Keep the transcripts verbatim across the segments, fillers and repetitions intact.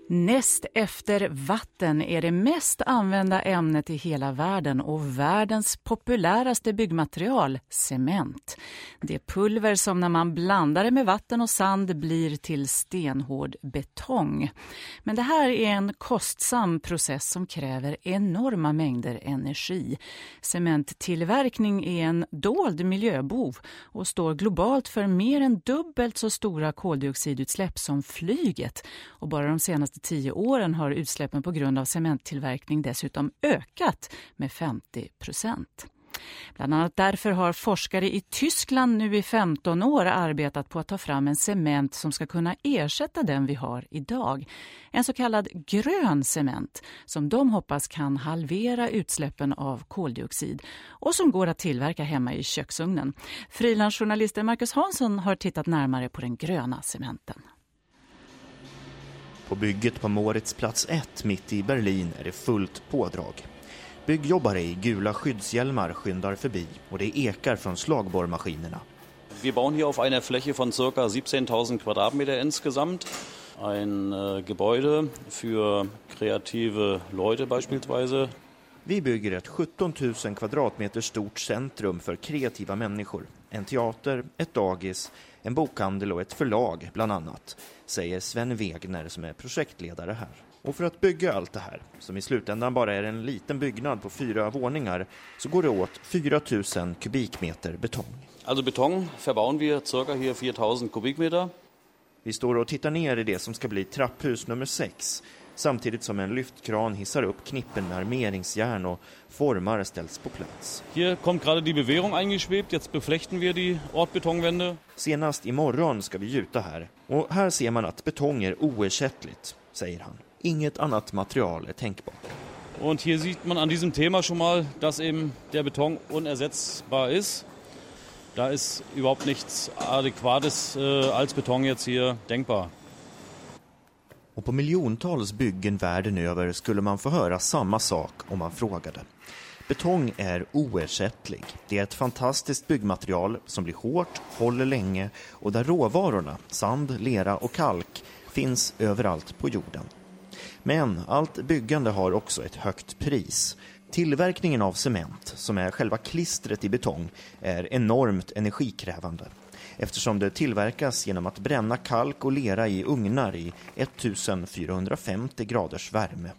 Näst efter vatten är det mest använda ämnet i hela världen och världens populäraste byggmaterial, cement. Det pulver som när man blandar det med vatten och sand blir till stenhård betong. Men det här är en kostsam process som kräver enorma mängder energi. Cementtillverkning är en dold miljöbov och står globalt för mer än dubbelt så stora koldioxidutsläpp som flyget. Och bara de senaste tio åren har utsläppen på grund av cementtillverkning dessutom ökat med femtio procent. Bland annat därför har forskare i Tyskland nu i femton år arbetat på att ta fram en cement som ska kunna ersätta den vi har idag. En så kallad grön cement som de hoppas kan halvera utsläppen av koldioxid och som går att tillverka hemma i köksugnen. Frilansjournalisten Marcus Hansson har tittat närmare på den gröna cementen. På bygget på Moritzplatz ett mitt i Berlin är det fullt pådrag. Byggjobbare i gula skyddshjälmar skyndar förbi och det ekar från slagborrmaskinerna. Vi bauen hier auf einer Fläche von cirka siebzehntausend Quadratmeter insgesamt. Ein äh, Gebäude für kreative Leute beispielsweise. Vi bygger ett sjutton tusen kvadratmeter stort centrum för kreativa människor. En teater, ett dagis, en bokhandel och ett förlag bland annat, säger Sven Wegner som är projektledare här. Och för att bygga allt det här, som i slutändan bara är en liten byggnad på fyra våningar, så går det åt fyra tusen kubikmeter betong. Alltså betong förbauen vi cirka här fyra tusen kubikmeter. Vi står och tittar ner i det som ska bli trapphus nummer sex, samtidigt som en lyftkran hissar upp knippen med armeringsjärn och formar ställs på plats. Här kommer gerade die Bewehrung eingeschwebt, jetzt beflechten wir die Ortbetongwände. Senast imorgon ska vi gjuta här, och här ser man att betong är oersättligt, säger han. Inget annat material är tänkbart. Und hier sieht man an diesem Thema schon mal, dass eben der Beton unersetzbar ist. Da ist überhaupt nichts Adäquates äh, als Beton jetzt hier denkbar. Och på miljontals byggen världen över skulle man få höra samma sak om man frågade. Betong är oersättlig. Det är ett fantastiskt byggmaterial som blir hårt, håller länge och där råvarorna, sand, lera och kalk, finns överallt på jorden. Men allt byggande har också ett högt pris. Tillverkningen av cement, som är själva klistret i betong, är enormt energikrävande. Eftersom det tillverkas genom att bränna kalk och lera i ugnar i fjortonhundrafemtio graders värme.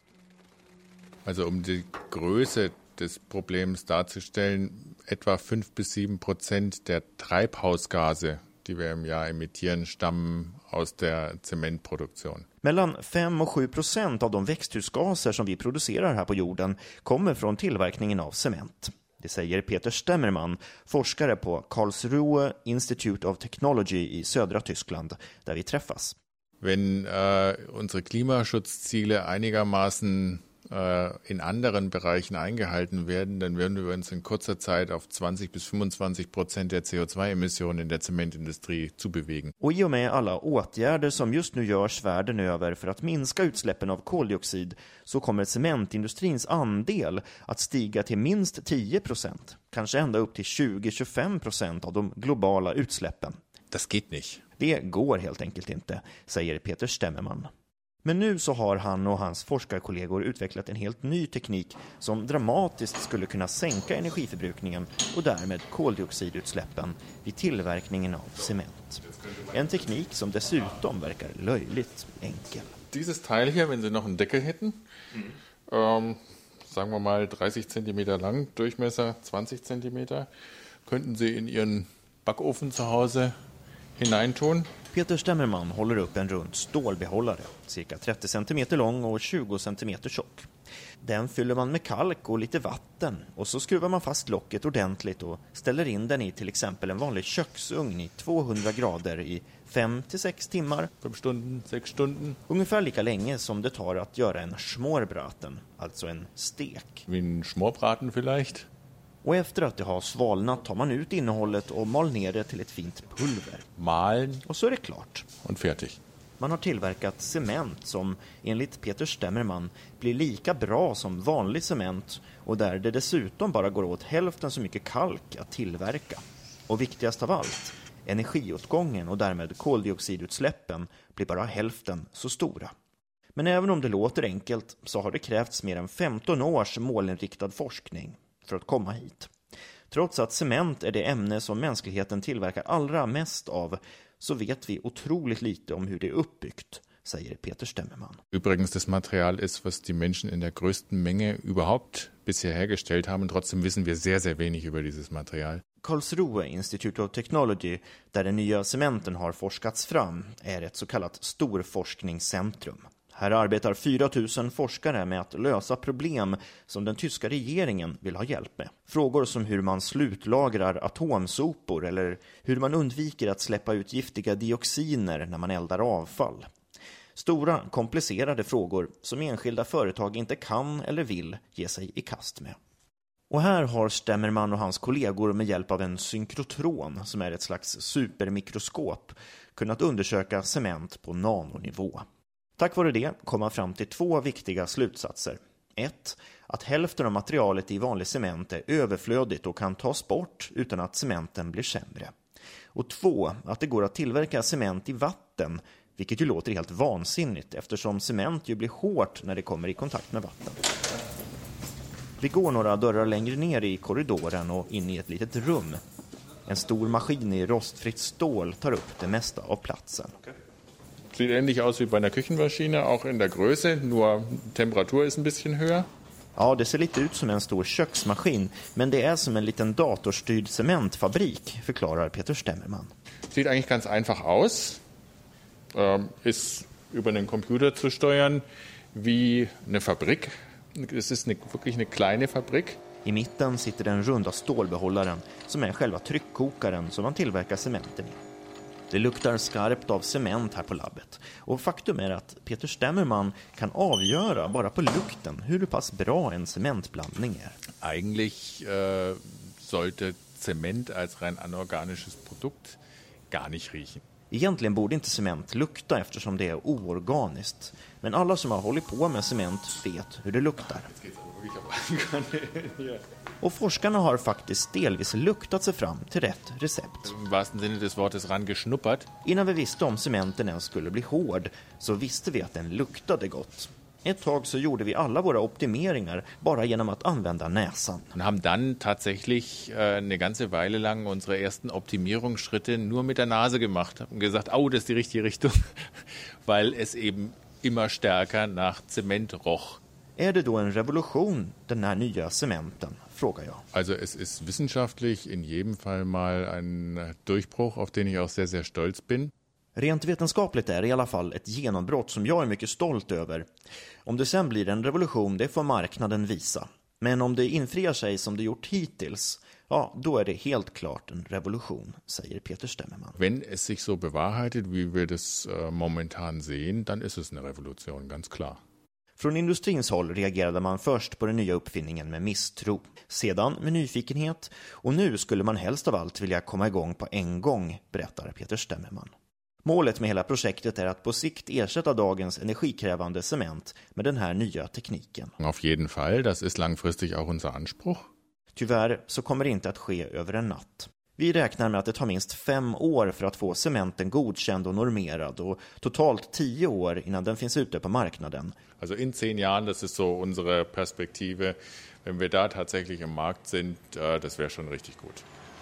Also um die Größe des Problems darzustellen, etwa fem bis sieben Prozent der Treibhausgase, die wir im Jahr emittieren, stammen aus der Zementproduktion. Mellan fem och sju procent av de växthusgaser som vi producerar här på jorden kommer från tillverkningen av cement. Det säger Peter Stemmermann, forskare på Karlsruhe Institute of Technology i södra Tyskland, där vi träffas. Wenn äh, unsere Klimaschutzziele einigermaßen äh, in anderen Bereichen eingehalten werden, dann werden wir uns in kurzer Zeit auf zwanzig bis fünfundzwanzig Prozent der C O zwei Emissionen in der Zementindustrie zubewegen. Och i och med alla åtgärder som just nu görs världen över för att minska utsläppen av koldioxid så kommer cementindustrins andel att stiga till minst tio procent, kanske ända upp till tjugo till tjugofem procent av de globala utsläppen. Das geht nicht. Det går helt enkelt inte, säger Peter Stemmermann. Men nu så har han och hans forskarkollegor utvecklat en helt ny teknik som dramatiskt skulle kunna sänka energiförbrukningen och därmed koldioxidutsläppen vid tillverkningen av cement. En teknik som dessutom verkar löjligt enkel. Dieses Teil hier, wenn Sie noch einen Deckel hätten, mm. ähm, sagen wir mal dreißig Zentimeter lang, Durchmesser zwanzig Zentimeter, könnten Sie in Ihren Backofen zu Hause hineintun. Peter Stemmermann håller upp en rund stålbehållare, cirka trettio centimeter lång och tjugo centimeter tjock. Den fyller man med kalk och lite vatten och så skruvar man fast locket ordentligt och ställer in den i till exempel en vanlig köksugn i tvåhundra grader i fem till sex timmar. fem stunden, sex stunden. Ungefär lika länge som det tar att göra en schmorbraten, alltså en stek. Wie en Schmorbraten vielleicht. Och efter att det har svalnat tar man ut innehållet och mal ner det till ett fint pulver. Malen. Och så är det klart. Och fertig. Man har tillverkat cement som enligt Peter Stemmermann blir lika bra som vanlig cement och där det dessutom bara går åt hälften så mycket kalk att tillverka. Och viktigast av allt, energiåtgången och därmed koldioxidutsläppen blir bara hälften så stora. Men även om det låter enkelt så har det krävts mer än femton års målinriktad forskning för att komma hit. Trots att cement är det ämne som mänskligheten tillverkar allra mest av så vet vi otroligt lite om hur det är uppbyggt, säger Peter Stemmermann. Übrigens, das Material ist, was die Menschen in der größten Menge überhaupt bisher hergestellt haben. Trotzdem wissen wir sehr, sehr wenig über dieses Material. Karlsruhe Institute of Technology, där den nya cementen har forskats fram, är ett så kallat storforskningscentrum. Här arbetar fyra tusen forskare med att lösa problem som den tyska regeringen vill ha hjälp med. Frågor som hur man slutlagrar atomsopor eller hur man undviker att släppa ut giftiga dioxiner när man eldar avfall. Stora, komplicerade frågor som enskilda företag inte kan eller vill ge sig i kast med. Och här har Stemmermann och hans kollegor med hjälp av en synkrotron, som är ett slags supermikroskop, kunnat undersöka cement på nanonivå. Tack vare det kom man fram till två viktiga slutsatser. Ett, att hälften av materialet i vanlig cement är överflödigt och kan tas bort utan att cementen blir sämre. Och två, att det går att tillverka cement i vatten, vilket ju låter helt vansinnigt eftersom cement ju blir hårt när det kommer i kontakt med vatten. Vi går några dörrar längre ner i korridoren och in i ett litet rum. En stor maskin i rostfritt stål tar upp det mesta av platsen. Sieht ähnlich aus wie bei einer Küchenmaschine, auch in der Größe, nur Temperatur ist ein bisschen höher. Ja, det ser lite ut som en stor köksmaskin, men det är som en liten datorstyrd cementfabrik, förklarar Peter Stemmermann. Sieht eigentlich ganz einfach aus, ähm, ist über einen Computer zu steuern wie eine Fabrik. Es ist eine, wirklich eine kleine Fabrik. I mitten sitter den runda stålbehållaren som är själva tryckkokaren som man tillverkar cementen i. Det luktar skarpt av cement här på labbet. Och faktum är att Peter Stemmermann kan avgöra bara på lukten hur pass bra en cementblandning är. Eigentlich äh, sollte Zement als rein anorganisches Produkt gar nicht riechen. Egentligen borde inte cement lukta eftersom det är oorganiskt. Men alla som har hållit på med cement vet hur det luktar. Och forskarna har faktiskt delvis luktat sig fram till rätt recept. Im wahrsten Sinne des Wortes rangeschnuppert. Innan vi visste om cementen ens skulle bli hård så visste vi att den luktade gott. Ett tag så gjorde vi alla våra optimeringar bara genom att använda näsan. Und haben dann tatsächlich äh, eine ganze Weile lang unsere ersten Optimierungsschritte nur mit der Nase gemacht und gesagt, oh, das ist die richtige Richtung, weil es eben immer stärker nach Zement roch. Är det då en revolution, den här nya cementen, frågar jag. Also es ist wissenschaftlich in jedem Fall mal ein Durchbruch, auf den ich auch sehr, sehr stolz bin. Rent vetenskapligt är det i alla fall ett genombrott som jag är mycket stolt över. Om det sen blir en revolution, det får marknaden visa. Men om det infriar sig som det gjort hittills, ja, då är det helt klart en revolution, säger Peter Stemmermann. Wenn es sich so bewahrheitet, wie wir das äh, momentan sehen, dann ist es eine Revolution, ganz klar. Från industrins håll reagerade man först på den nya uppfinningen med misstro, sedan med nyfikenhet och nu skulle man helst av allt vilja komma igång på en gång, berättar Peter Stemmermann. Målet med hela projektet är att på sikt ersätta dagens energikrävande cement med den här nya tekniken. Auf jeden Fall, das ist langfristig auch unser Anspruch. Tyvärr så kommer det inte att ske över en natt. Vi räknar med att det tar minst fem år för att få cementen godkänd och normerad och totalt tio år innan den finns ute på marknaden. Also in zehn Jahren, das ist so unsere Perspektive. Wenn wir da tatsächlich im Markt sind, das wäre schon richtig gut.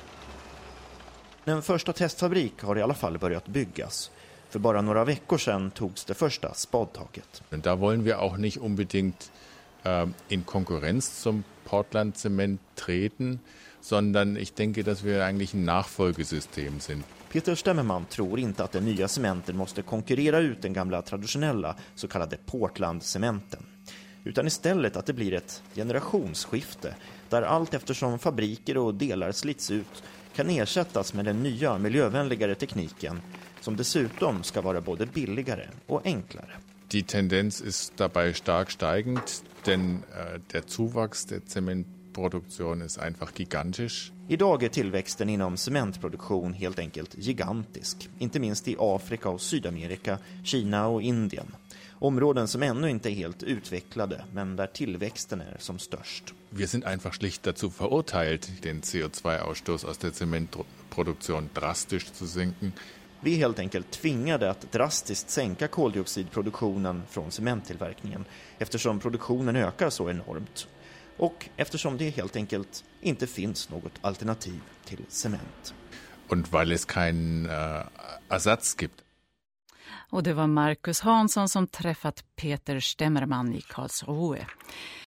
Den första testfabrik har i alla fall börjat byggas. För bara några veckor sedan togs det första spadtaget. Und da wollen wir auch nicht unbedingt äh, in Konkurrenz zum Portland Zement treten, sondern ich denke, dass wir eigentlich ein Nachfolgesystem sind. Peter Stemmermann tror inte att den nya cementen måste konkurrera ut den gamla traditionella så kallade Portland-cementen. Utan istället att det blir ett generationsskifte där allt eftersom fabriker och delar slits ut kan ersättas med den nya miljövänligare tekniken som dessutom ska vara både billigare och enklare. Die Tendenz ist dabei stark steigend, denn äh, der Zuwachs der Zementproduktion ist einfach gigantisch. Idag är tillväxten inom cementproduktion helt enkelt gigantisk, inte minst i Afrika och Sydamerika, Kina och Indien. Områden som ännu inte är helt utvecklade, men där tillväxten är som störst. Wir sind einfach schlicht dazu verurteilt, den C O zwei Ausstoß aus der Zementproduktion drastisch zu senken. Vi är helt enkelt tvingade att drastiskt sänka koldioxidproduktionen från cementtillverkningen eftersom produktionen ökar så enormt. Och eftersom det helt enkelt inte finns något alternativ till cement. Und weil es keinen äh, Ersatz gibt. Och det var Marcus Hansson som träffat Peter Stemmerman i Karlsruhe.